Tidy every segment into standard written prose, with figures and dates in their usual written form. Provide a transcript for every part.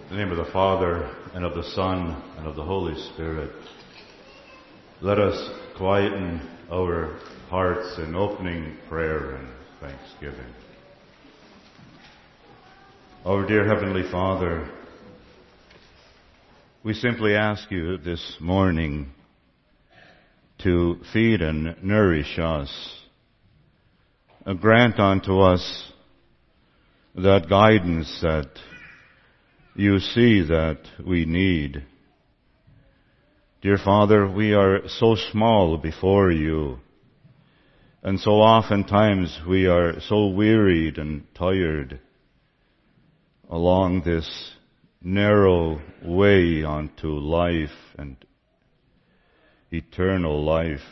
In the name of the Father, and of the Son, and of the Holy Spirit, let us quieten our hearts in opening prayer and thanksgiving. Our dear Heavenly Father, we simply ask you this morning to feed and nourish us. Grant unto us that guidance that you see that we need. Dear Father, we are so small before you, and so oftentimes we are so wearied and tired along this narrow way onto life and eternal life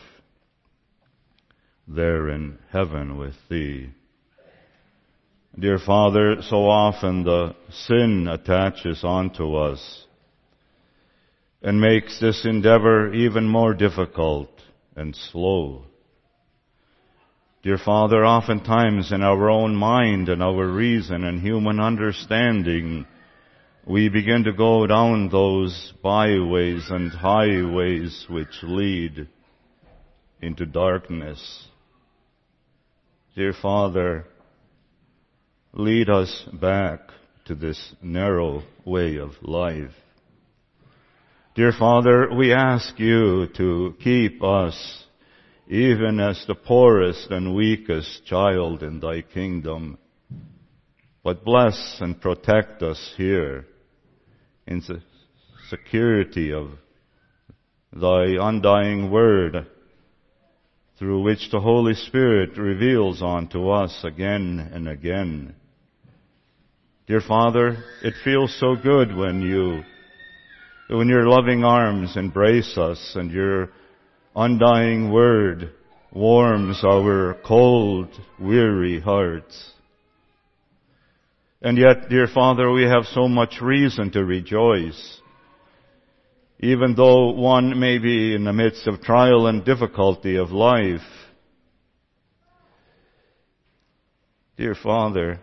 there in heaven with Thee. Dear Father, so often the sin attaches onto us and makes this endeavor even more difficult and slow. Dear Father, oftentimes in our own mind and our reason and human understanding, we begin to go down those byways and highways which lead into darkness. Dear Father, lead us back to this narrow way of life. Dear Father, we ask you to keep us even as the poorest and weakest child in thy kingdom, but bless and protect us here in the security of thy undying word, through which the Holy Spirit reveals unto us again and again. Dear Father, it feels so good when your loving arms embrace us and your undying word warms our cold, weary hearts. And yet, dear Father, we have so much reason to rejoice, even though one may be in the midst of trial and difficulty of life. Dear Father,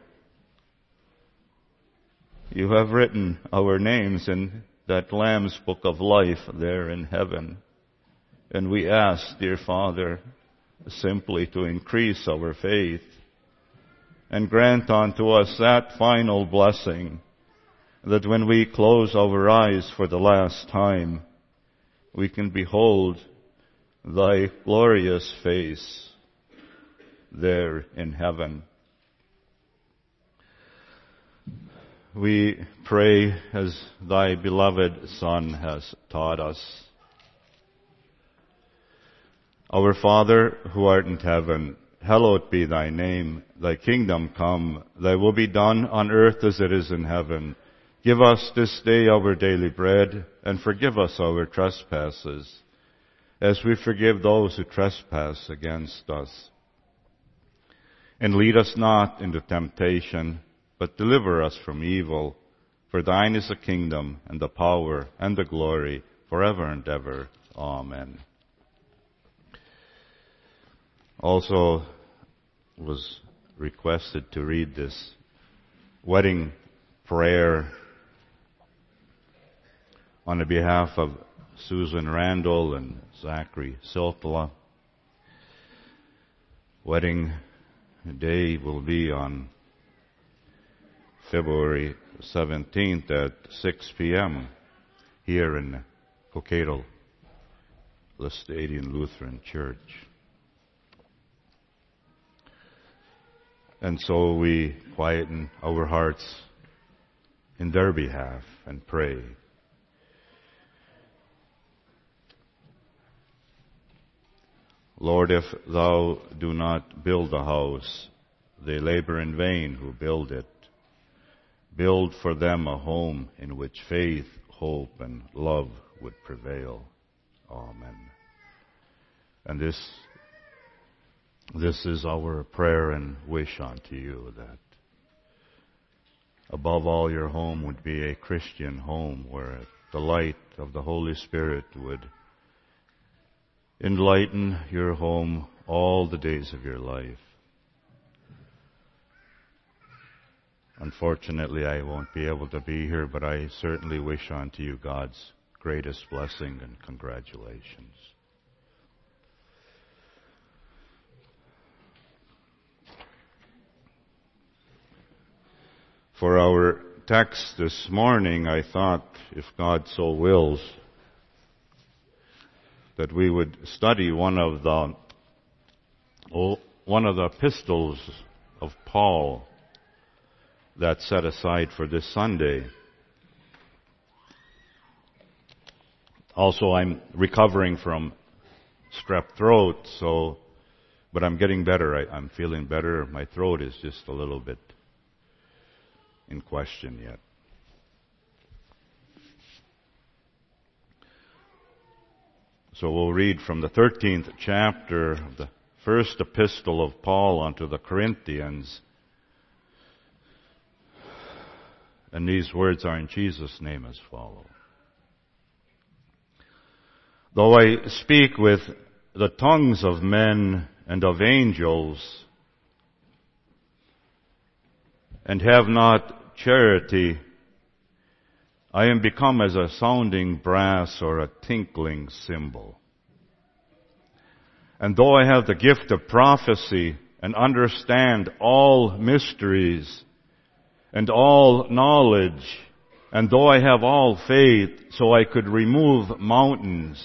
you have written our names in that Lamb's Book of Life there in heaven. And we ask, dear Father, simply to increase our faith and grant unto us that final blessing that when we close our eyes for the last time, we can behold thy glorious face there in heaven. We pray as thy beloved Son has taught us. Our Father, who art in heaven, hallowed be thy name. Thy kingdom come, thy will be done on earth as it is in heaven. Give us this day our daily bread, and forgive us our trespasses, as we forgive those who trespass against us. And lead us not into temptation, but deliver us from evil. For thine is the kingdom, and the power, and the glory, forever and ever. Amen. Also was requested to read this wedding prayer on the behalf of Susan Randall and Zachary Silpala. Wedding day will be on February 17th at 6 p.m. here in Cokato, Lestadian Lutheran Church. And so we quieten our hearts in their behalf and pray. Lord, if thou do not build a house, they labor in vain who build it. Build for them a home in which faith, hope, and love would prevail. Amen. And this is our prayer and wish unto you, that above all your home would be a Christian home where the light of the Holy Spirit would enlighten your home all the days of your life. Unfortunately, I won't be able to be here, but I certainly wish unto you God's greatest blessing and congratulations. For our text this morning, I thought, if God so wills, that we would study one of the epistles of Paul that's set aside for this Sunday. Also, I'm recovering from strep throat, but I'm getting better. I'm feeling better. My throat is just a little bit in question yet. So we'll read from the 13th chapter of the first epistle of Paul unto the Corinthians. And these words are in Jesus' name as follow. Though I speak with the tongues of men and of angels, and have not charity, I am become as a sounding brass or a tinkling cymbal. And though I have the gift of prophecy and understand all mysteries and all knowledge, and though I have all faith so I could remove mountains,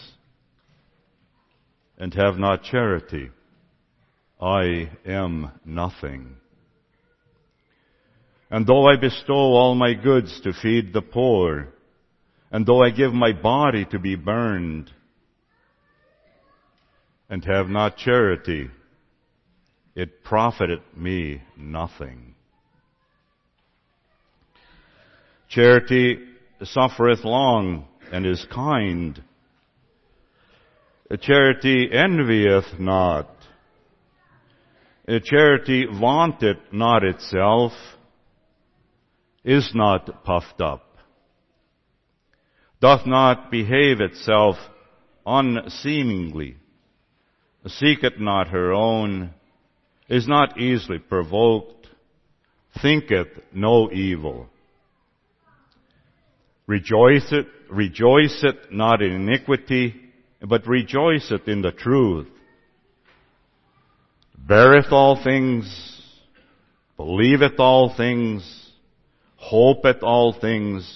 and have not charity, I am nothing. And though I bestow all my goods to feed the poor, and though I give my body to be burned, and have not charity, it profiteth me nothing. Charity suffereth long and is kind. Charity envieth not. Charity vaunteth not itself, is not puffed up, doth not behave itself unseemingly, seeketh not her own, is not easily provoked, thinketh no evil, rejoiceth not in iniquity, but rejoiceth in the truth, beareth all things, believeth all things, hopeth all things,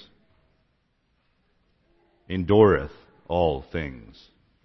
endureth all things.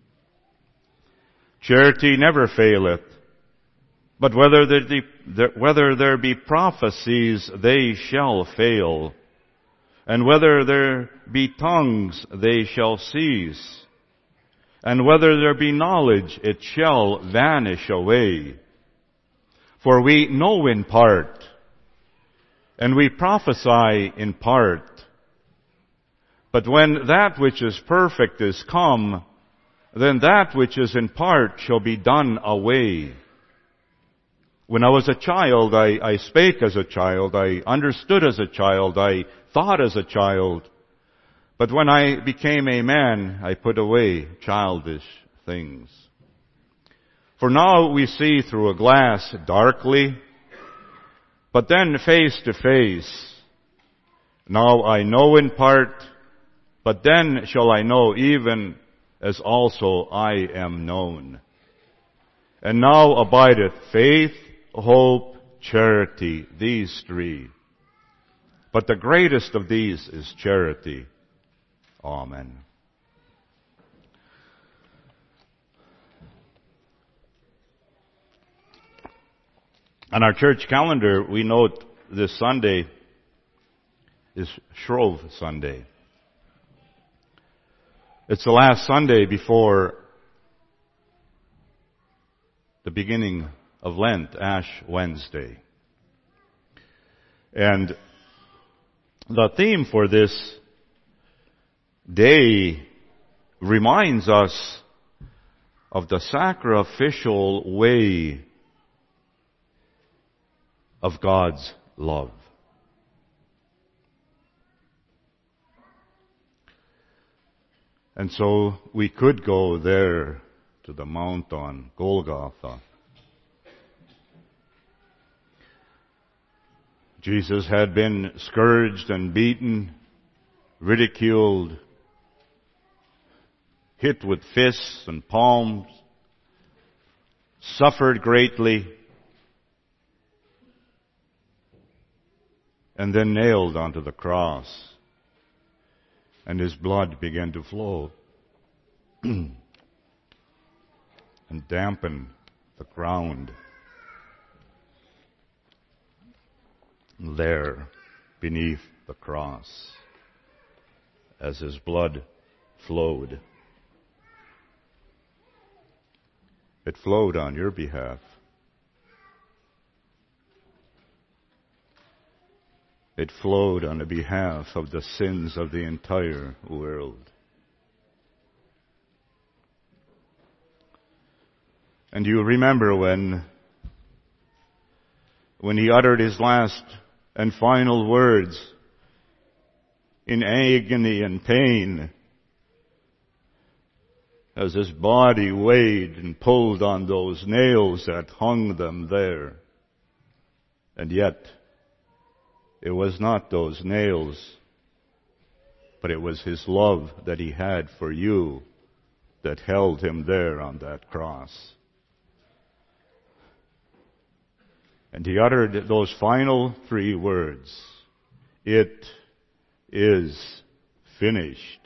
Charity never faileth, but whether there be prophecies, they shall fail, and whether there be tongues, they shall cease, and whether there be knowledge, it shall vanish away. For we know in part, and we prophesy in part. But when that which is perfect is come, then that which is in part shall be done away. When I was a child, I spake as a child, I understood as a child, I thought as a child. But when I became a man, I put away childish things. For now we see through a glass darkly, but then face to face. Now I know in part, but then shall I know even as also I am known. And now abideth faith, hope, charity, these three. But the greatest of these is charity. Amen. On our church calendar, we note this Sunday is Shrove Sunday. It's the last Sunday before the beginning of Lent, Ash Wednesday. And the theme for this day reminds us of the sacrificial way of God's love. And so we could go there to the mount on Golgotha. Jesus had been scourged and beaten, ridiculed, hit with fists and palms, suffered greatly, and then nailed onto the cross. And his blood began to flow and dampen the ground there beneath the cross as his blood flowed. It flowed on your behalf. It flowed on the behalf of the sins of the entire world. And you remember when he uttered his last and final words in agony and pain, as his body weighed and pulled on those nails that hung them there. And yet, it was not those nails, but it was his love that he had for you that held him there on that cross. And he uttered those final 3 words, "It is finished."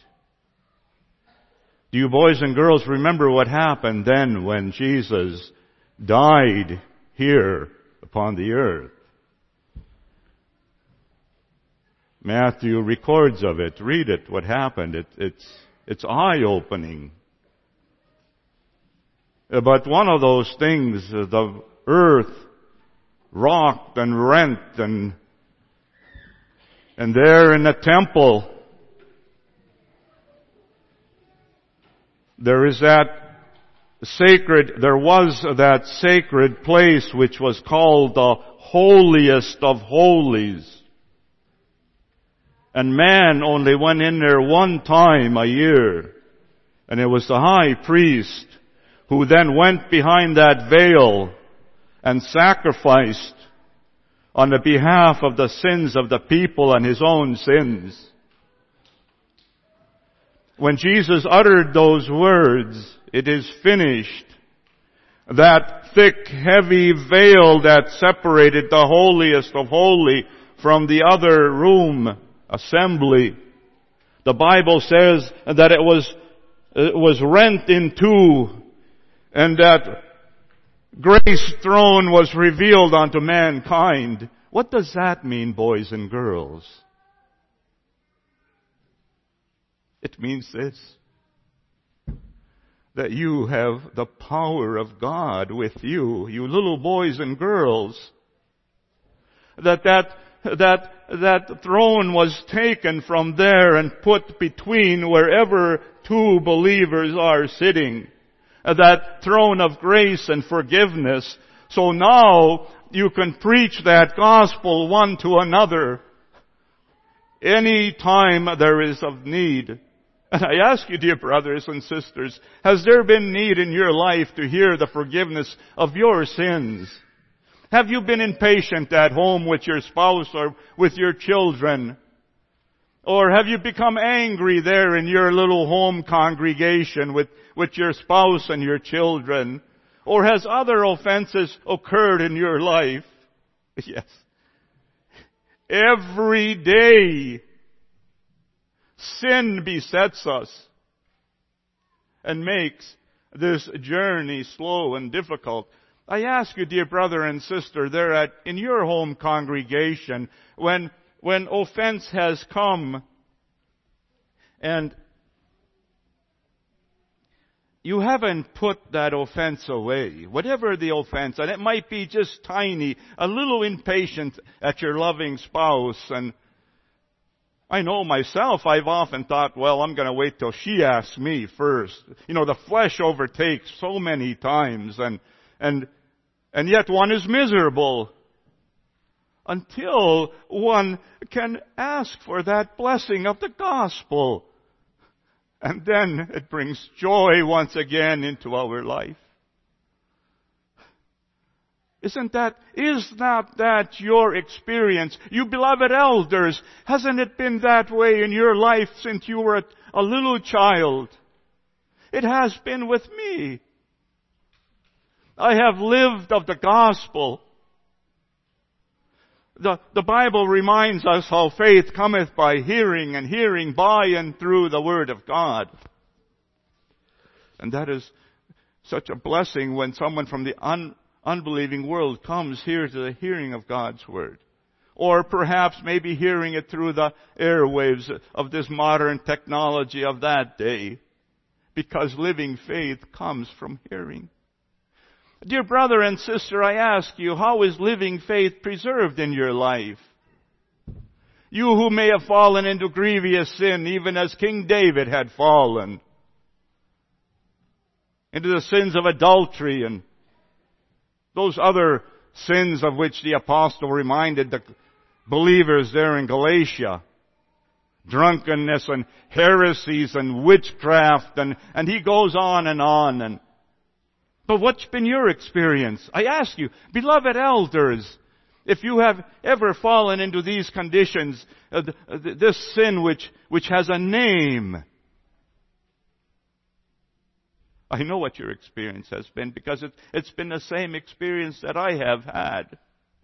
Do you boys and girls remember what happened then when Jesus died here upon the earth? Matthew records of it. Read it, what happened. It's eye-opening. But one of those things, the earth rocked and rent, and there in the temple, there was that sacred place which was called the holiest of holies. And man only went in there one time a year. And it was the high priest who then went behind that veil and sacrificed on the behalf of the sins of the people and his own sins. When Jesus uttered those words, "It is finished," that thick, heavy veil that separated the holiest of holy from the other room, assembly, the Bible says that it was rent in two, and that grace throne was revealed unto mankind. What does that mean, boys and girls? It means this: that you have the power of God with you, you little boys and girls. That throne was taken from there and put between wherever two believers are sitting. That throne of grace and forgiveness. So now you can preach that gospel one to another any time there is of need. And I ask you, dear brothers and sisters, has there been need in your life to hear the forgiveness of your sins? Have you been impatient at home with your spouse or with your children? Or have you become angry there in your little home congregation with your spouse and your children? Or has other offenses occurred in your life? Yes. Every day, sin besets us and makes this journey slow and difficult. I ask you, dear brother and sister, there in your home congregation, when offense has come and you haven't put that offense away, whatever the offense, and it might be just tiny, a little impatient at your loving spouse. And I know myself, I've often thought, well, I'm going to wait till she asks me first. You know, the flesh overtakes so many times, and yet one is miserable until one can ask for that blessing of the gospel. And then it brings joy once again into our life. Is not that your experience? You beloved elders, hasn't it been that way in your life since you were a little child? It has been with me. I have lived of the gospel. The Bible reminds us how faith cometh by hearing, and hearing by and through the Word of God. And that is such a blessing when someone from the unbelieving world comes here to the hearing of God's Word. Or perhaps maybe hearing it through the airwaves of this modern technology of that day. Because living faith comes from hearing. Dear brother and sister, I ask you, how is living faith preserved in your life? You who may have fallen into grievous sin, even as King David had fallen. Into the sins of adultery and those other sins of which the apostle reminded the believers there in Galatia. Drunkenness and heresies and witchcraft and he goes on and on. But what's been your experience? I ask you, beloved elders, if you have ever fallen into these conditions, this sin which has a name. I know what your experience has been because it's been the same experience that I have had.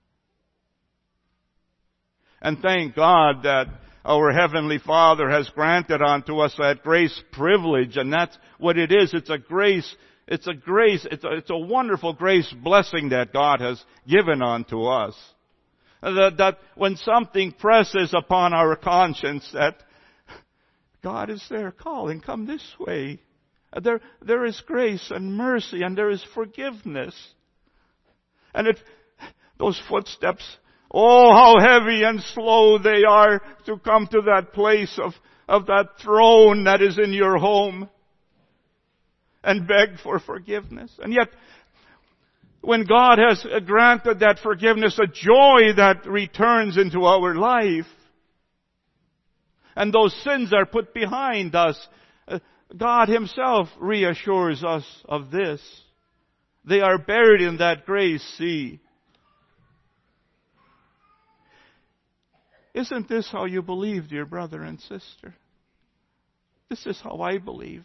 And thank God that our Heavenly Father has granted unto us that grace privilege, and that's what it is. It's a grace. It's a wonderful grace blessing that God has given unto us. That when something presses upon our conscience, that God is there calling, come this way. There is grace and mercy and there is forgiveness. And those footsteps, oh, how heavy and slow they are to come to that place of that throne that is in your home and beg for forgiveness. And yet, when God has granted that forgiveness, a joy that returns into our life, and those sins are put behind us, God Himself reassures us of this. They are buried in that grace sea. Isn't this how you believe, dear brother and sister? This is how I believe.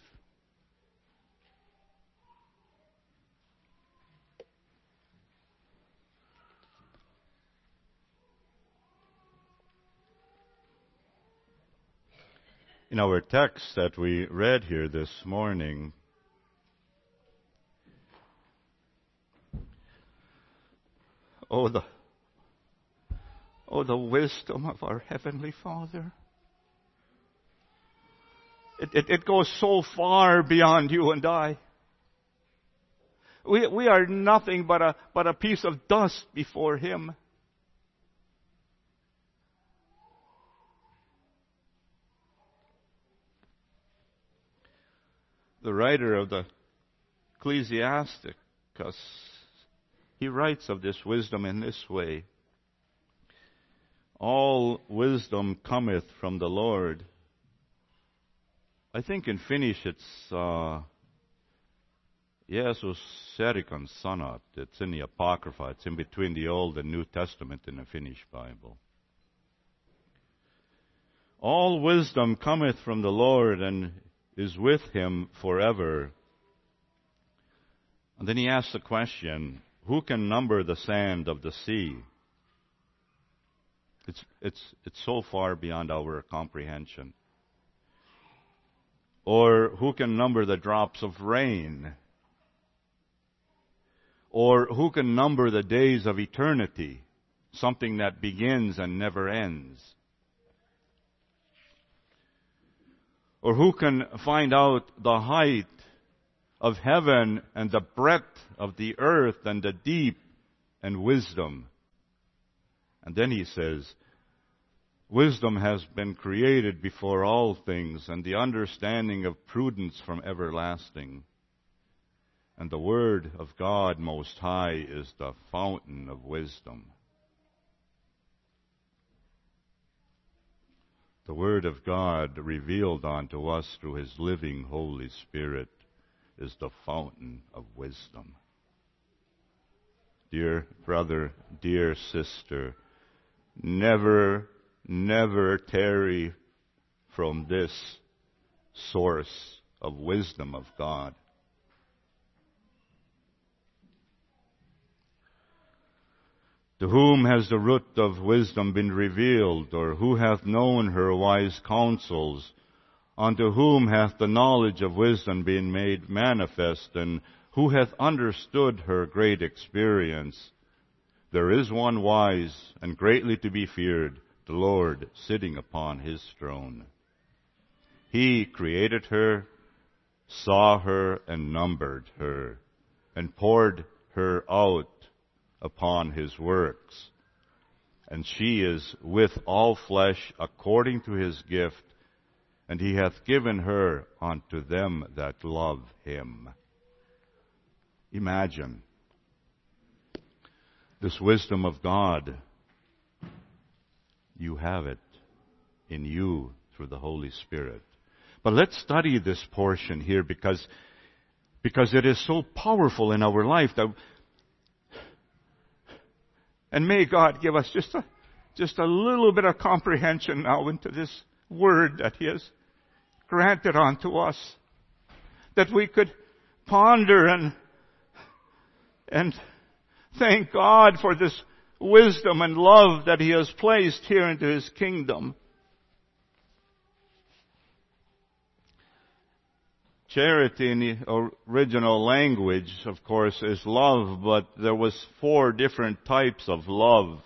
In our text that we read here this morning, oh, the wisdom of our Heavenly Father. It goes so far beyond you and I. We are nothing but a piece of dust before Him. The writer of the Ecclesiasticus, he writes of this wisdom in this way. All wisdom cometh from the Lord. I think in Finnish it's Jeesus serikon sanat. It's in the Apocrypha. It's in between the Old and New Testament in the Finnish Bible. All wisdom cometh from the Lord and is with Him forever. And then he asks the question, who can number the sand of the sea? It's so far beyond our comprehension. Or who can number the drops of rain? Or who can number the days of eternity? Something that begins and never ends. Or who can find out the height of heaven and the breadth of the earth and the deep and wisdom? And then he says, wisdom has been created before all things, and the understanding of prudence from everlasting. And the Word of God Most High is the fountain of wisdom. The Word of God revealed unto us through His living Holy Spirit is the fountain of wisdom. dear brother, dear sister, never tarry from this source of wisdom of God. To whom has the root of wisdom been revealed, or who hath known her wise counsels? Unto whom hath the knowledge of wisdom been made manifest, and who hath understood her great experience? There is one wise and greatly to be feared, the Lord sitting upon his throne. He created her, saw her, and numbered her, and poured her out upon his works. And she is with all flesh according to his gift, and he hath given her unto them that love him. Imagine this wisdom of God. You have it in you through the Holy Spirit. But let's study this portion here because it is so powerful in our life that. And may God give us just a little bit of comprehension now into this word that He has granted unto us, that we could ponder and thank God for this wisdom and love that He has placed here into His kingdom. Charity in the original language, of course, is love, but there was 4 different types of love.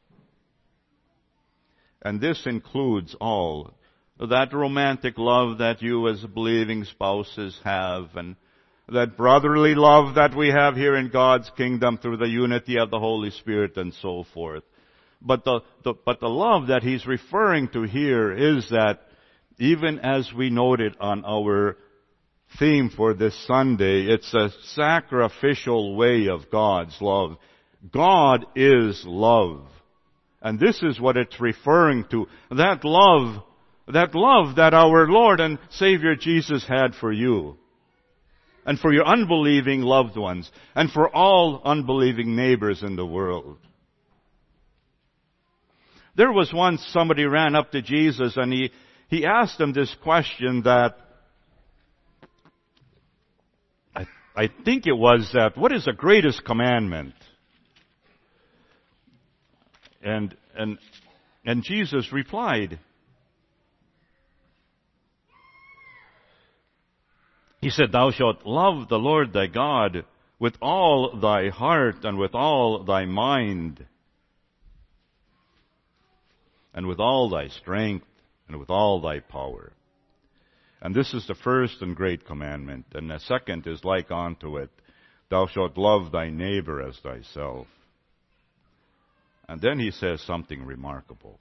And this includes all. That romantic love that you as believing spouses have, and that brotherly love that we have here in God's kingdom through the unity of the Holy Spirit and so forth. But the love that He's referring to here is that, even as we noted on our theme for this Sunday, it's a sacrificial way of God's love. God is love. And this is what it's referring to. That love that our Lord and Savior Jesus had for you. And for your unbelieving loved ones. And for all unbelieving neighbors in the world. There was once somebody ran up to Jesus and he asked him this question that I think it was that, what is the greatest commandment? And Jesus replied. He said, Thou shalt love the Lord thy God with all thy heart and with all thy mind and with all thy strength and with all thy power. And this is the first and great commandment. And the second is like unto it. Thou shalt love thy neighbor as thyself. And then he says something remarkable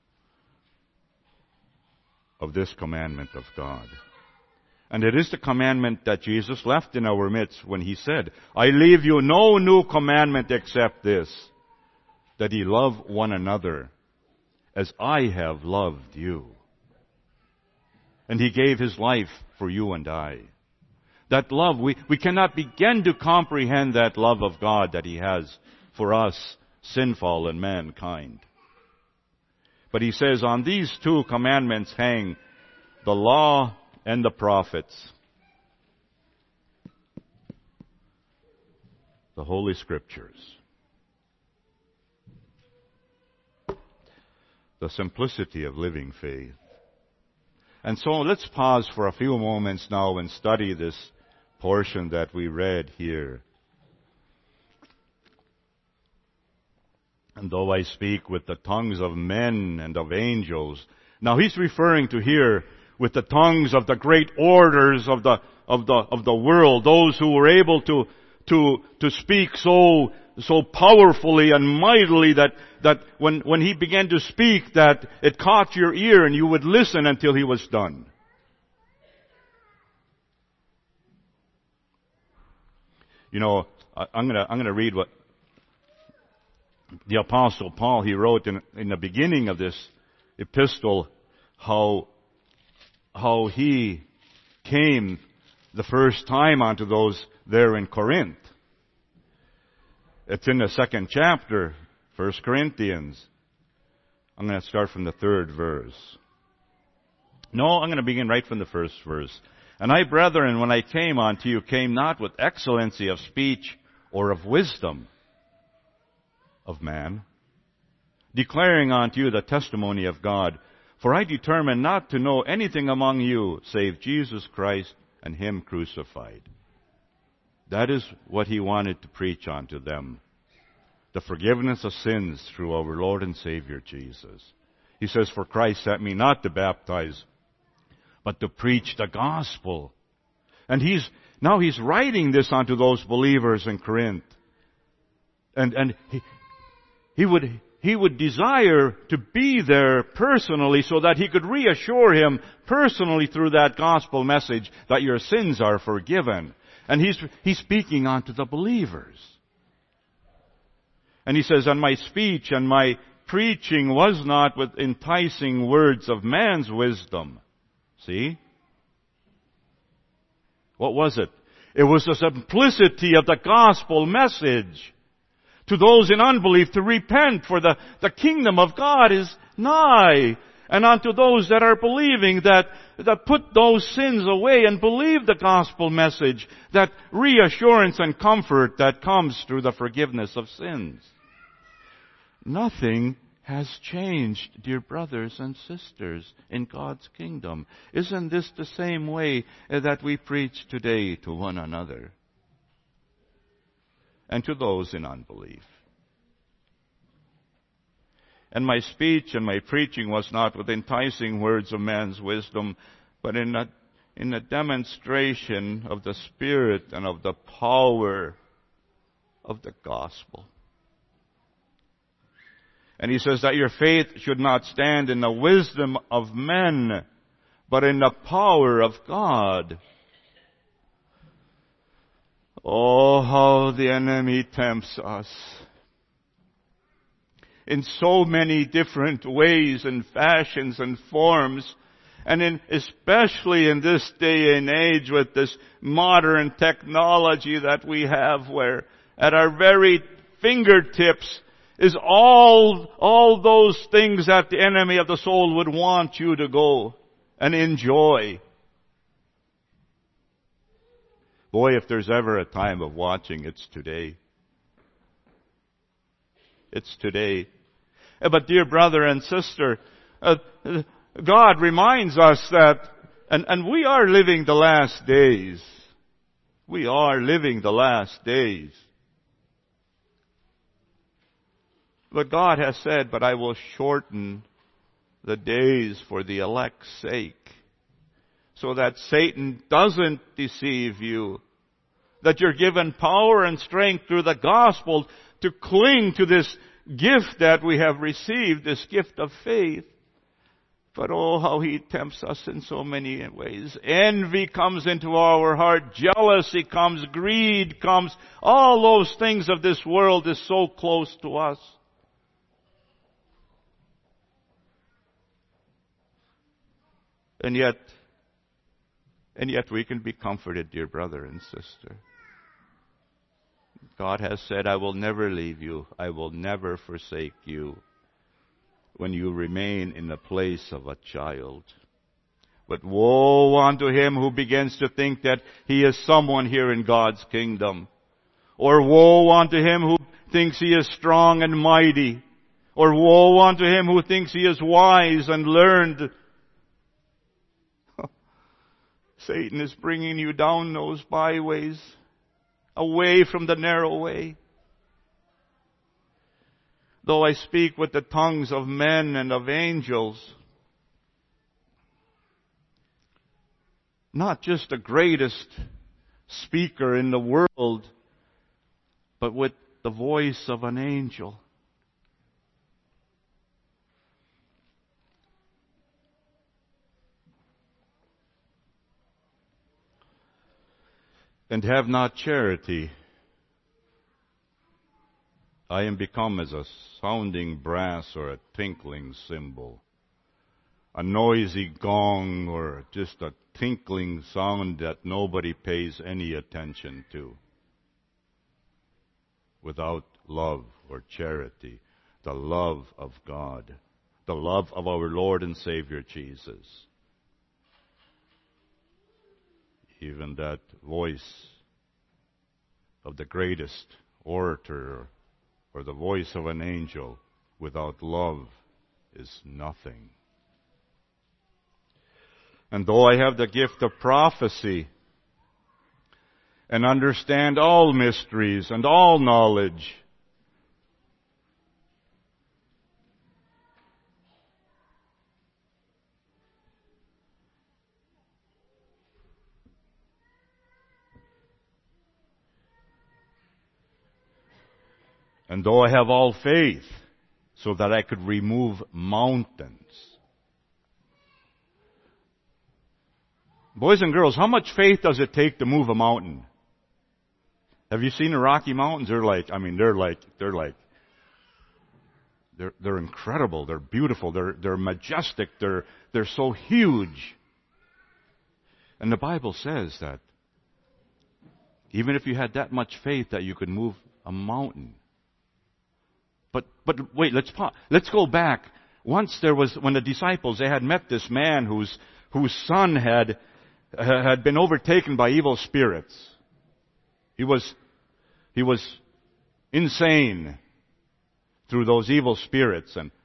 of this commandment of God. And it is the commandment that Jesus left in our midst when He said, I leave you no new commandment except this, that ye love one another as I have loved you. And He gave His life for you and I. That love, we cannot begin to comprehend that love of God that He has for us, sinful and mankind. But He says, on these 2 commandments hang the law and the prophets. The Holy Scriptures. The simplicity of living faith. And so let's pause for a few moments now and study this portion that we read here. And though I speak with the tongues of men and of angels, now he's referring to here with the tongues of the great orators of the world, those who were able to speak so powerfully and mightily that when he began to speak, that it caught your ear and you would listen until he was done. You know, I'm gonna read what the Apostle Paul, he wrote in the beginning of this epistle, how he came the first time onto those there in Corinth. It's in the 2nd chapter, 1 Corinthians. I'm going to start from the 3rd verse. No, I'm going to begin right from the 1st verse. And I, brethren, when I came unto you, came not with excellency of speech or of wisdom of man, declaring unto you the testimony of God. For I determined not to know anything among you save Jesus Christ and Him crucified. That is what he wanted to preach unto them. The forgiveness of sins through our Lord and Savior Jesus. He says, for Christ sent me not to baptize, but to preach the gospel. And he's writing this unto those believers in Corinth. And he would desire to be there personally so that he could reassure him personally through that gospel message that your sins are forgiven. And he's speaking unto the believers. And he says, and my speech and my preaching was not with enticing words of man's wisdom. See? What was it? It was the simplicity of the gospel message to those in unbelief to repent, for the kingdom of God is nigh. And unto those that are believing that put those sins away and believe the gospel message, that reassurance and comfort that comes through the forgiveness of sins. Nothing has changed, dear brothers and sisters, in God's kingdom. Isn't this the same way that we preach today to one another and to those in unbelief? And my speech and my preaching was not with enticing words of man's wisdom, but in a demonstration of the Spirit and of the power of the gospel. And he says that your faith should not stand in the wisdom of men, but in the power of God. Oh, how the enemy tempts us in so many different ways and fashions and forms, and especially in this day and age with this modern technology that we have, where at our very fingertips is all those things that the enemy of the soul would want you to go and enjoy. Boy, if there's ever a time of watching, it's today. It's today. But dear brother and sister, God reminds us that, and we are living the last days. We are living the last days. But God has said, but I will shorten the days for the elect's sake, so that Satan doesn't deceive you, that you're given power and strength through the gospel to cling to this gift that we have received, this gift of faith. But oh, how he tempts us in so many ways. Envy comes into our heart, jealousy comes, greed comes, all those things of this world is so close to us. And yet we can be comforted, dear brother and sister. God has said, I will never leave you. I will never forsake you when you remain in the place of a child. But woe unto him who begins to think that he is someone here in God's kingdom. Or woe unto him who thinks he is strong and mighty. Or woe unto him who thinks he is wise and learned. Satan is bringing you down those byways, away from the narrow way. Though I speak with the tongues of men and of angels, not just the greatest speaker in the world, but with the voice of an angel. And have not charity, I am become as a sounding brass or a tinkling cymbal, a noisy gong or just a tinkling sound that nobody pays any attention to. Without love or charity, the love of God, the love of our Lord and Savior Jesus. Even that voice of the greatest orator or the voice of an angel without love is nothing. And though I have the gift of prophecy and understand all mysteries and all knowledge, and though I have all faith so that I could remove mountains. Boys and girls, how much faith does it take to move a mountain? Have you seen the Rocky Mountains? They're incredible. They're beautiful. They're majestic. They're so huge. And the Bible says that even if you had that much faith that you could move a mountain. But wait, let's go back. Once when the disciples, they had met this man whose son had been overtaken by evil spirits. He was insane through those evil spirits, and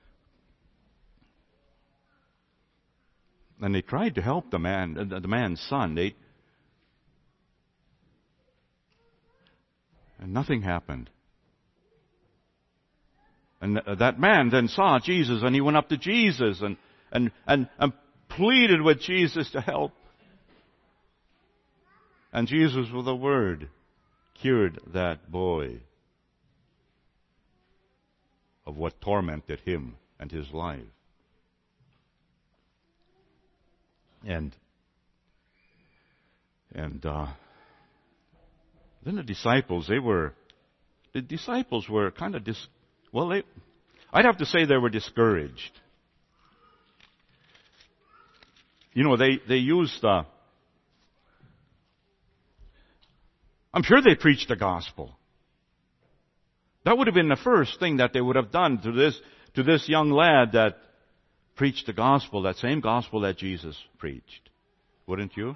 they tried to help the man's son. And nothing happened. And that man then saw Jesus, and he went up to Jesus and pleaded with Jesus to help. And Jesus, with a word, cured that boy of what tormented him and his life. And then the disciples, were kind of I'd have to say they were discouraged. You know, they used, I'm sure they preached the gospel. That would have been the first thing that they would have done to this young lad that preached the gospel, that same gospel that Jesus preached. Wouldn't you?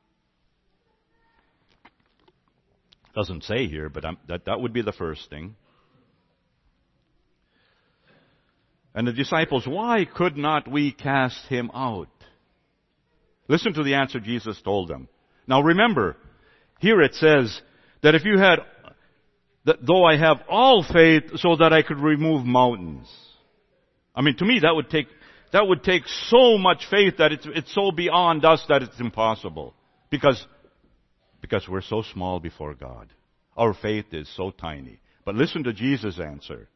Doesn't say here, but that would be the first thing. And the disciples, why could not we cast him out? Listen to the answer Jesus told them. Now remember, here it says that though I have all faith so that I could remove mountains. I mean, to me that would take so much faith that it's so beyond us that it's impossible. Because we're so small before God. Our faith is so tiny. But listen to Jesus' answer.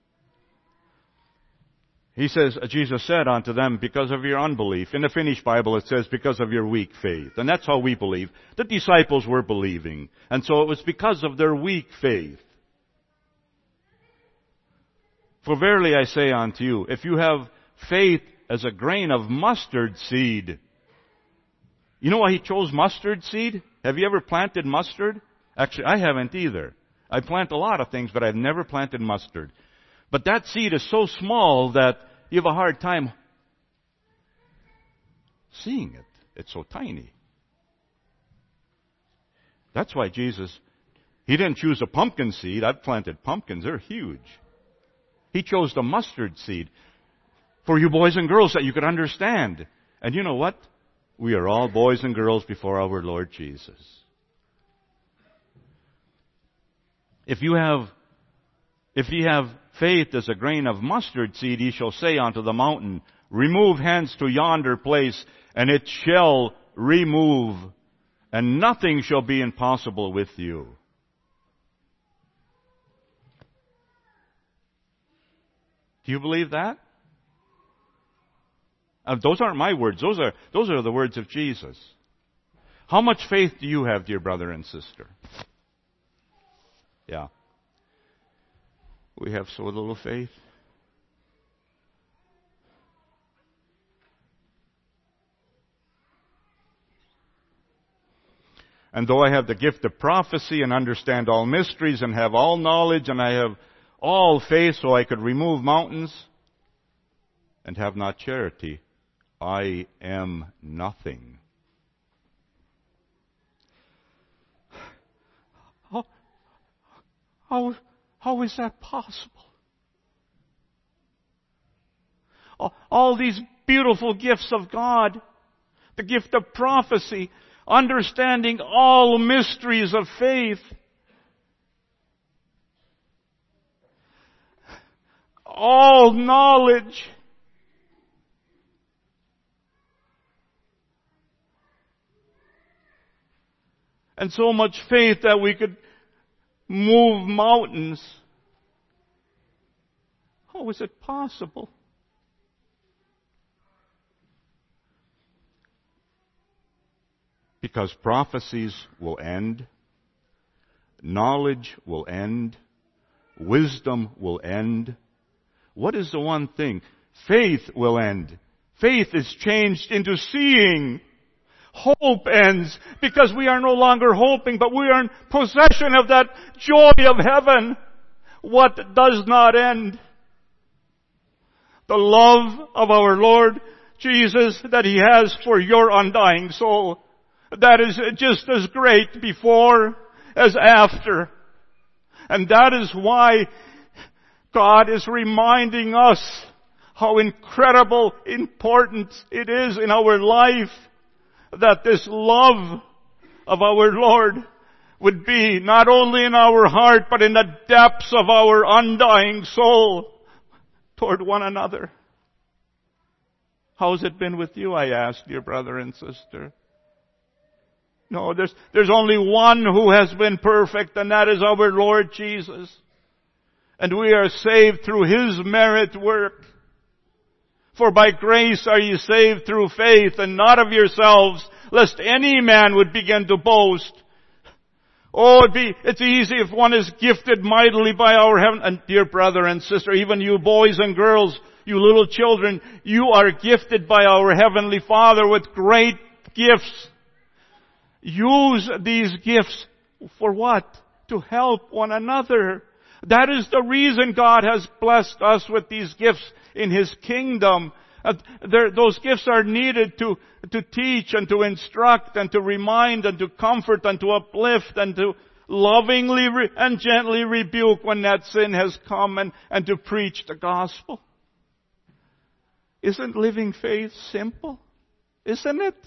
He says, Jesus said unto them, because of your unbelief. In the Finnish Bible it says, because of your weak faith. And that's how we believe. The disciples were believing. And so it was because of their weak faith. For verily I say unto you, if you have faith as a grain of mustard seed. You know why he chose mustard seed? Have you ever planted mustard? Actually, I haven't either. I plant a lot of things, but I've never planted mustard. But that seed is so small that you have a hard time seeing it. It's so tiny. That's why Jesus, he didn't choose a pumpkin seed. I've planted pumpkins. They're huge. He chose the mustard seed for you boys and girls that you could understand. And you know what? We are all boys and girls before our Lord Jesus. If ye have faith as a grain of mustard seed, ye shall say unto the mountain, remove hence to yonder place, and it shall remove, and nothing shall be impossible with you. Do you believe that? Those aren't my words. Those are the words of Jesus. How much faith do you have, dear brother and sister? Yeah. We have so little faith. And though I have the gift of prophecy and understand all mysteries and have all knowledge and I have all faith so I could remove mountains, and have not charity, I am nothing. How is that possible? All these beautiful gifts of God, the gift of prophecy, understanding all mysteries of faith, all knowledge, and so much faith that we could move mountains. How is it possible? Because prophecies will end, knowledge will end, wisdom will end. What is the one thing? Faith will end. Faith is changed into seeing. Hope ends because we are no longer hoping, but we are in possession of that joy of heaven. What does not end? The love of our Lord Jesus that He has for your undying soul. That is just as great before as after. And that is why God is reminding us how incredible important it is in our life that this love of our Lord would be not only in our heart, but in the depths of our undying soul toward one another. How's it been with you, I ask, dear brother and sister? No, there's only one who has been perfect, and that is our Lord Jesus. And we are saved through His merit work. For by grace are ye saved through faith, and not of yourselves, lest any man would begin to boast. Oh, it's easy if one is gifted mightily by our heaven. And dear brother and sister, even you boys and girls, you little children, you are gifted by our Heavenly Father with great gifts. Use these gifts for what? To help one another. That is the reason God has blessed us with these gifts in His kingdom. Those gifts are needed to teach and to instruct and to remind and to comfort and to uplift and to lovingly and gently rebuke when that sin has come and to preach the gospel. Isn't living faith simple? Isn't it?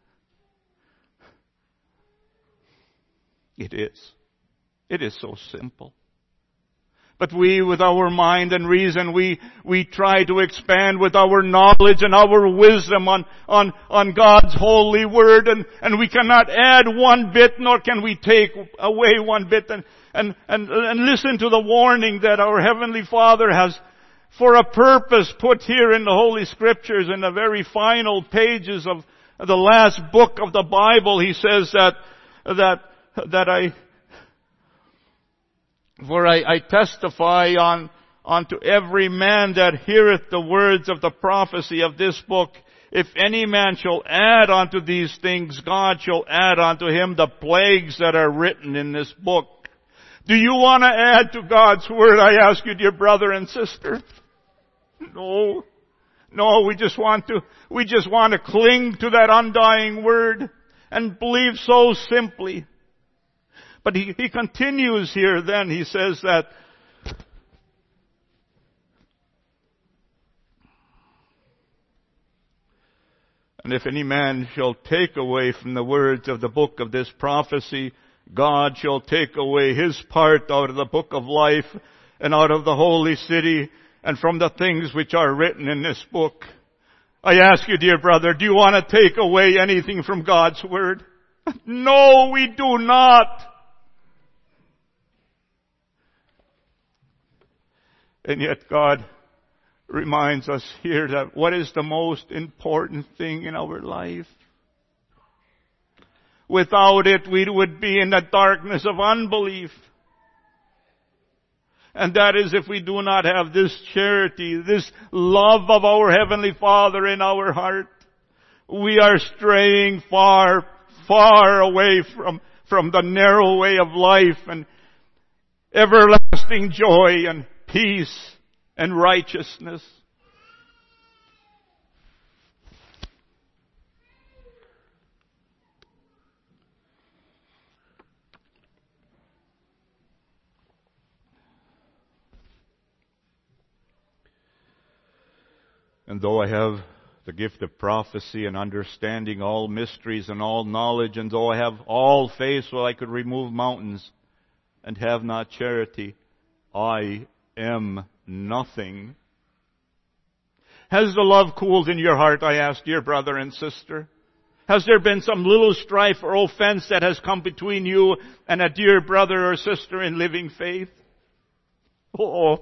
It is. It is so simple. But we, with our mind and reason, we try to expand with our knowledge and our wisdom on God's holy word, and we cannot add one bit, nor can we take away one bit, and listen to the warning that our Heavenly Father has for a purpose put here in the Holy Scriptures in the very final pages of the last book of the Bible. He says that I testify unto every man that heareth the words of the prophecy of this book. If any man shall add unto these things, God shall add unto him the plagues that are written in this book. Do you want to add to God's word, I ask you, dear brother and sister? No, we just want to cling to that undying word and believe so simply. But he continues here then, he says that and if any man shall take away from the words of the book of this prophecy, God shall take away his part out of the book of life and out of the holy city and from the things which are written in this book. I ask you, dear brother, do you want to take away anything from God's word? No, we do not. And yet God reminds us here that what is the most important thing in our life? Without it, we would be in the darkness of unbelief. And that is if we do not have this charity, this love of our Heavenly Father in our heart. We are straying far, far away from the narrow way of life and everlasting joy peace and righteousness. And though I have the gift of prophecy and understanding all mysteries and all knowledge, and though I have all faith so I could remove mountains and have not charity, I am nothing. Has the love cooled in your heart, I ask, dear brother and sister? Has there been some little strife or offense that has come between you and a dear brother or sister in living faith? Oh,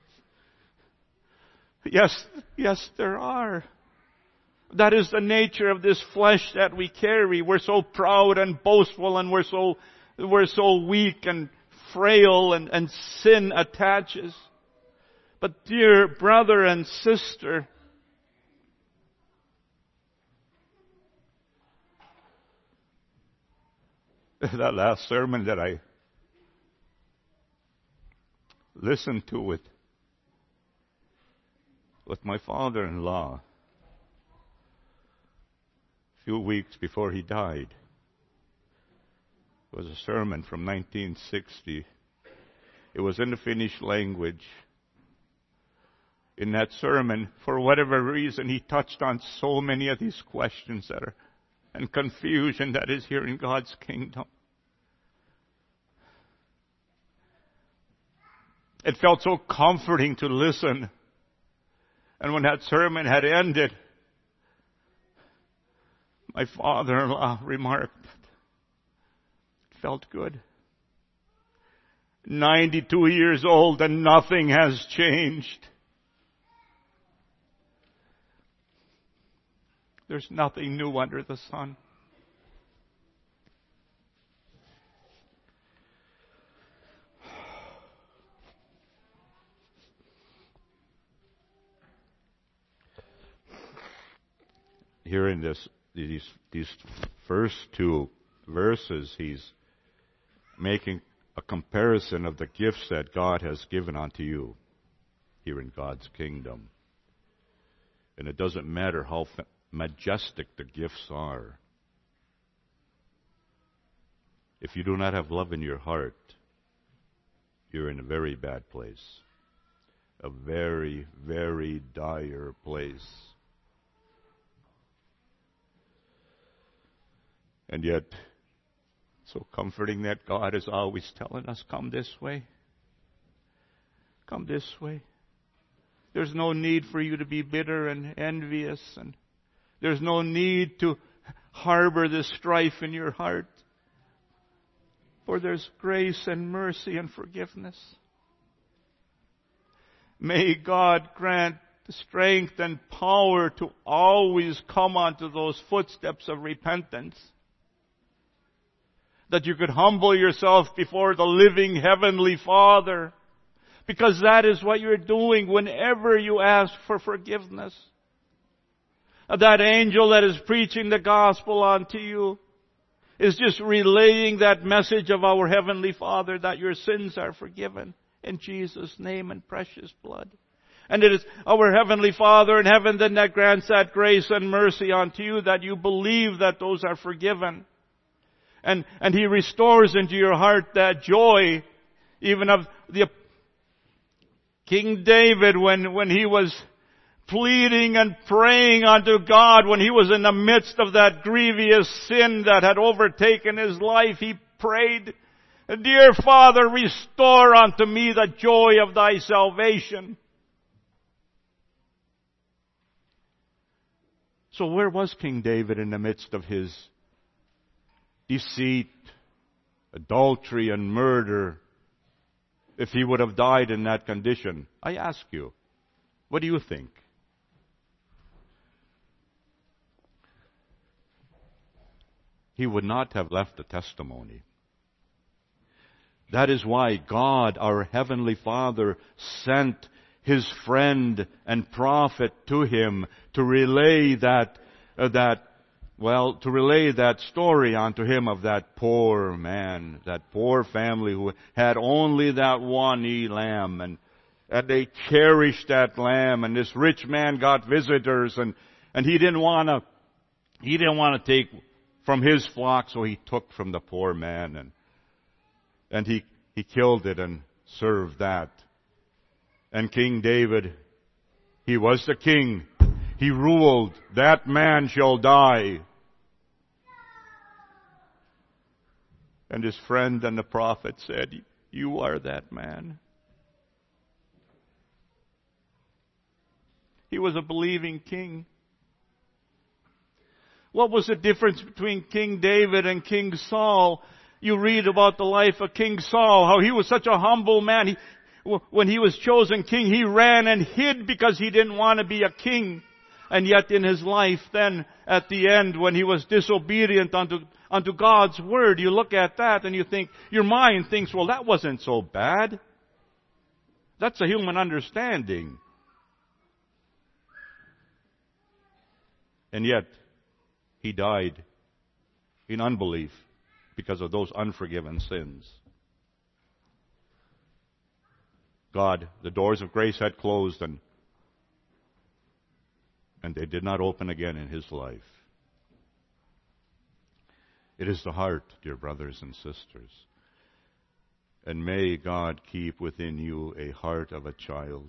yes, there are. That is the nature of this flesh that we carry. We're so proud and boastful, and we're so weak and frail, and sin attaches. But dear brother and sister, that last sermon that I listened to with my father-in-law a few weeks before he died. It was a sermon from 1960. It was in the Finnish language. In that sermon, for whatever reason, he touched on so many of these questions and confusion that is here in God's kingdom. It felt so comforting to listen. And when that sermon had ended, my father-in-law remarked that it felt good. 92 years old and nothing has changed. There's nothing new under the sun. Here in these first two verses, he's making a comparison of the gifts that God has given unto you here in God's kingdom. And it doesn't matter how majestic the gifts are. If you do not have love in your heart, you're in a very bad place. A very, very dire place. And yet, so comforting that God is always telling us, come this way. Come this way. There's no need for you to be bitter and envious, and there's no need to harbor this strife in your heart. For there's grace and mercy and forgiveness. May God grant the strength and power to always come onto those footsteps of repentance. That you could humble yourself before the living Heavenly Father. Because that is what you're doing whenever you ask for forgiveness. That angel that is preaching the gospel unto you is just relaying that message of our Heavenly Father that your sins are forgiven in Jesus' name and precious blood. And it is our Heavenly Father in heaven that grants that grace and mercy unto you, that you believe that those are forgiven. And He restores into your heart that joy, even of the King David when he was pleading and praying unto God, when he was in the midst of that grievous sin that had overtaken his life. He prayed, Dear Father, restore unto me the joy of thy salvation. So where was King David in the midst of his deceit, adultery, and murder? If he would have died in that condition, I ask you, what do you think? He would not have left a testimony. That is why God, our Heavenly Father, sent His friend and prophet to him to relay that story unto him of that poor man, that poor family who had only that one lamb, And they cherished that lamb. And this rich man got visitors, and he didn't want to take from his flock, so he took from the poor man, and he killed it and served that. And King David, he was the king. He ruled. That man shall die. And his friend and the prophet said, you are that man. He was a believing king. What was the difference between King David and King Saul? You read about the life of King Saul, how he was such a humble man. When he was chosen king, he ran and hid because he didn't want to be a king. And yet in his life then, at the end, when he was disobedient unto God's word, you look at that and you think, your mind thinks, well, that wasn't so bad. That's a human understanding. And yet, he died in unbelief because of those unforgiven sins. God, the doors of grace had closed, and they did not open again in his life. It is the heart, dear brothers and sisters. And may God keep within you a heart of a child.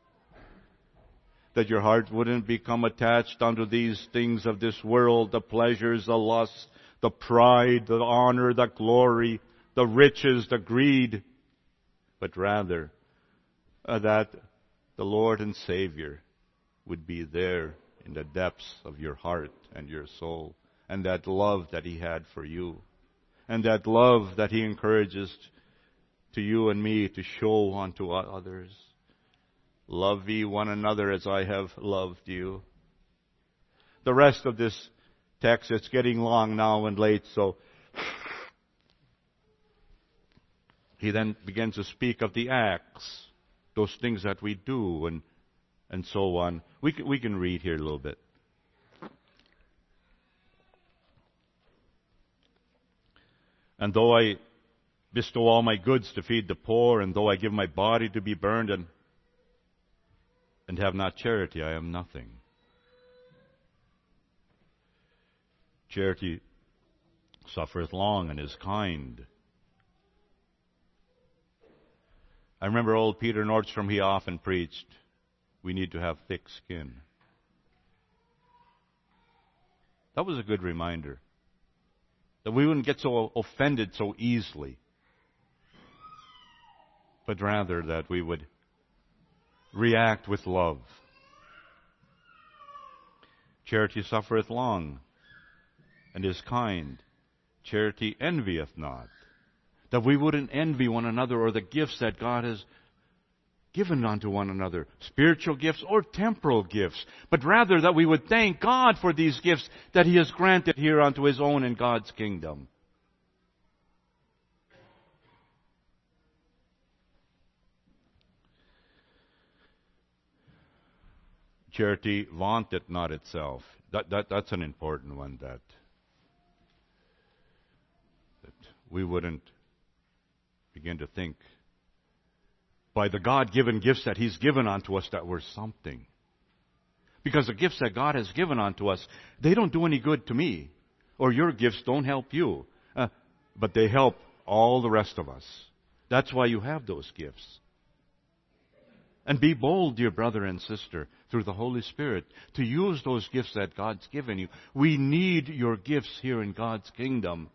That your heart wouldn't become attached unto these things of this world, the pleasures, the lusts, the pride, the honor, the glory, the riches, the greed, but rather that the Lord and Savior would be there in the depths of your heart and your soul, and that love that He had for you, and that love that He encourages to you and me to show unto others. Love ye one another as I have loved you. The rest of this text, it's getting long now and late, so he then begins to speak of the acts, those things that we do, and so on. We can read here a little bit. And though I bestow all my goods to feed the poor, and though I give my body to be burned, and have not charity, I am nothing. Charity suffereth long and is kind. I remember old Peter Nordstrom, he often preached, we need to have thick skin. That was a good reminder. That we wouldn't get so offended so easily. But rather that we would react with love. Charity suffereth long and is kind. Charity envieth not. That we wouldn't envy one another or the gifts that God has given unto one another, spiritual gifts or temporal gifts, but rather that we would thank God for these gifts that He has granted here unto His own in God's kingdom. Charity vaunteth not itself. That's an important one, that we wouldn't begin to think by the God-given gifts that He's given unto us that we're something. Because the gifts that God has given unto us, they don't do any good to me. Or your gifts don't help you. But they help all the rest of us. That's why you have those gifts. And be bold, dear brother and sister, through the Holy Spirit, to use those gifts that God's given you. We need your gifts here in God's kingdom.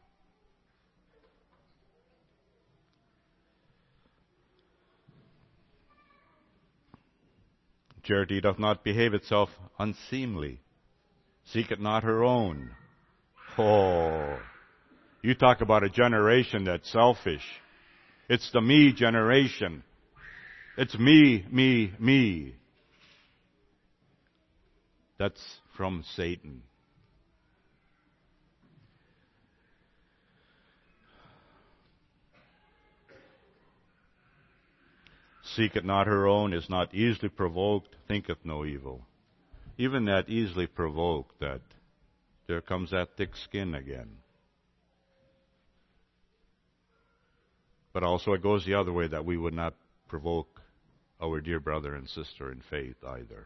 Charity doth not behave itself unseemly. Seeketh not her own. Oh, you talk about a generation that's selfish. It's the me generation. It's me, me, me. That's from Satan. Seeketh not her own, is not easily provoked, thinketh no evil. Even that easily provoked, that there comes that thick skin again. But also it goes the other way, that we would not provoke our dear brother and sister in faith either.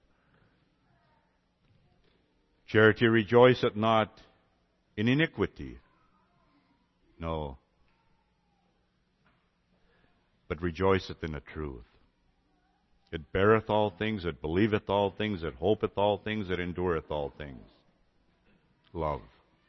Charity rejoiceth not in iniquity. No. But rejoiceth in the truth. It beareth all things, it believeth all things, it hopeth all things, it endureth all things. Love.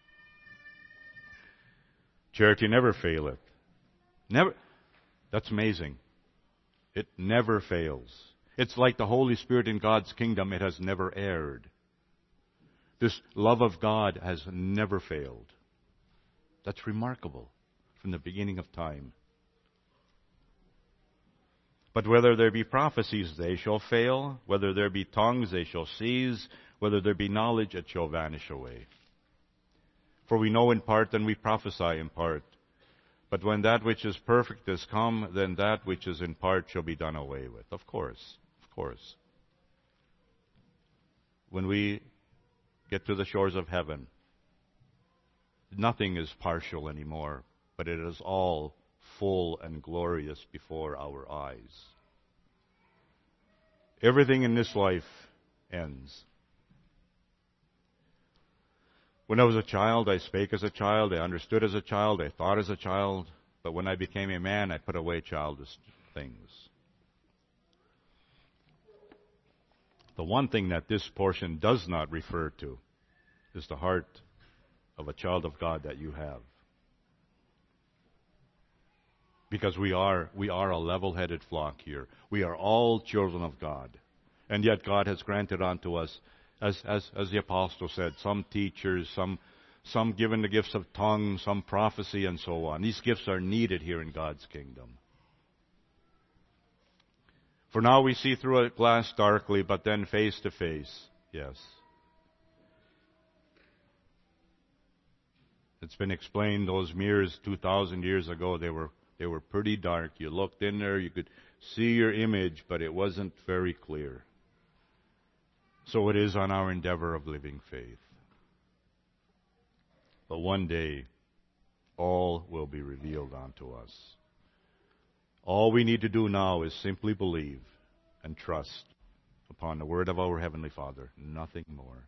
Charity never faileth. Never. That's amazing. It never fails. It's like the Holy Spirit in God's kingdom. It has never erred. This love of God has never failed. That's remarkable from the beginning of time. But whether there be prophecies, they shall fail. Whether there be tongues, they shall cease. Whether there be knowledge, it shall vanish away. For we know in part, and we prophesy in part. But when that which is perfect is come, then that which is in part shall be done away with. Of course. Of course. When we get to the shores of heaven, nothing is partial anymore, but it is all full and glorious before our eyes. Everything in this life ends. When I was a child, I spake as a child, I understood as a child, I thought as a child, but when I became a man, I put away childish things. The one thing that this portion does not refer to is the heart of a child of God that you have. Because we are a level-headed flock here. We are all children of God. And yet God has granted unto us, as the apostle said, some teachers, some given the gifts of tongues, some prophecy, and so on. These gifts are needed here in God's kingdom. For now we see through a glass darkly, but then face to face. Yes. It's been explained, those mirrors 2,000 years ago, they were pretty dark. You looked in there, you could see your image, but it wasn't very clear. So it is on our endeavor of living faith. But one day, all will be revealed unto us. All we need to do now is simply believe and trust upon the word of our Heavenly Father, nothing more.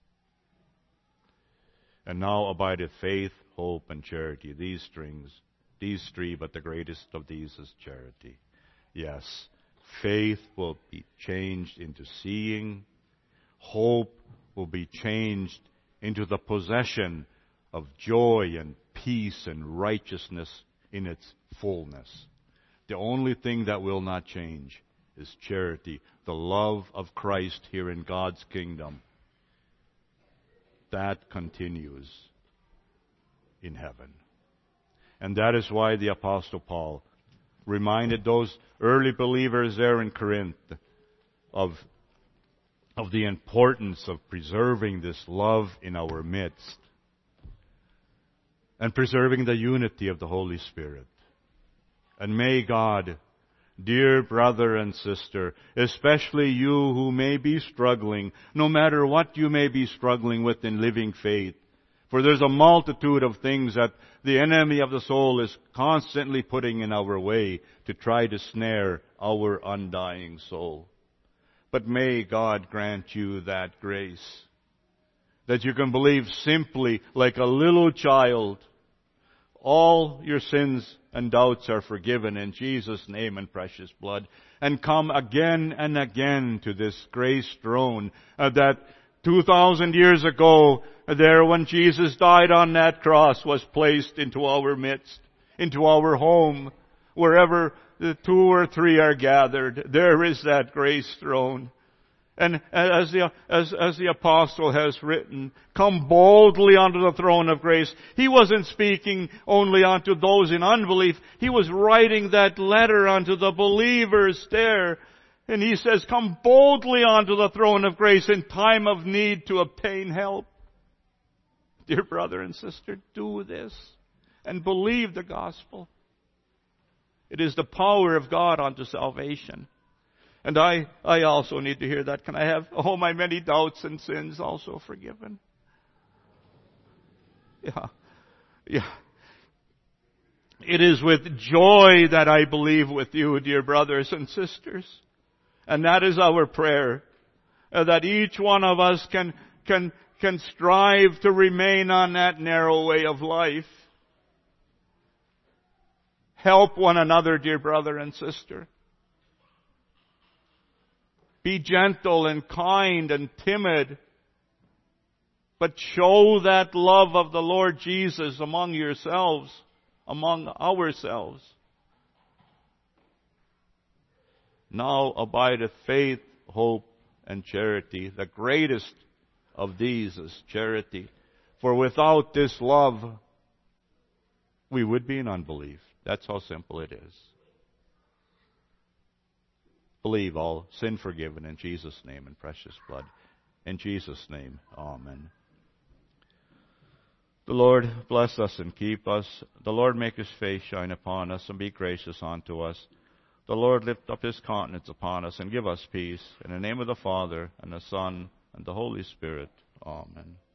And now abideth faith, hope, and charity, these three, but the greatest of these is charity. Yes, faith will be changed into seeing. Hope will be changed into the possession of joy and peace and righteousness in its fullness. The only thing that will not change is charity, the love of Christ here in God's kingdom. That continues in heaven. And that is why the Apostle Paul reminded those early believers there in Corinth of the importance of preserving this love in our midst and preserving the unity of the Holy Spirit. And may God, dear brother and sister, especially you who may be struggling, no matter what you may be struggling with in living faith, for there's a multitude of things that the enemy of the soul is constantly putting in our way to try to snare our undying soul. But may God grant you that grace, that you can believe simply like a little child. All your sins and doubts are forgiven in Jesus' name and precious blood. And come again and again to this grace throne that 2,000 years ago, there when Jesus died on that cross, was placed into our midst, into our home. Wherever the 2 or 3 are gathered, there is that grace throne. And as the apostle has written, come boldly unto the throne of grace. He wasn't speaking only unto those in unbelief. He was writing that letter unto the believers there. And he says, come boldly unto the throne of grace in time of need to obtain help. Dear brother and sister, do this and believe the gospel. It is the power of God unto salvation. And I also need to hear that. Can I have all my many doubts and sins also forgiven? Yeah. It is with joy that I believe with you, dear brothers and sisters. And that is our prayer, that each one of us can strive to remain on that narrow way of life. Help one another, dear brother and sister. Be gentle and kind and timid, but show that love of the Lord Jesus among yourselves, among ourselves. Now abideth faith, hope, and charity. The greatest of these is charity. For without this love, we would be in unbelief. That's how simple it is. Believe all sin forgiven in Jesus' name and precious blood. In Jesus' name, amen. The Lord bless us and keep us. The Lord make His face shine upon us and be gracious unto us. The Lord lift up His countenance upon us and give us peace. In the name of the Father, and the Son, and the Holy Spirit. Amen.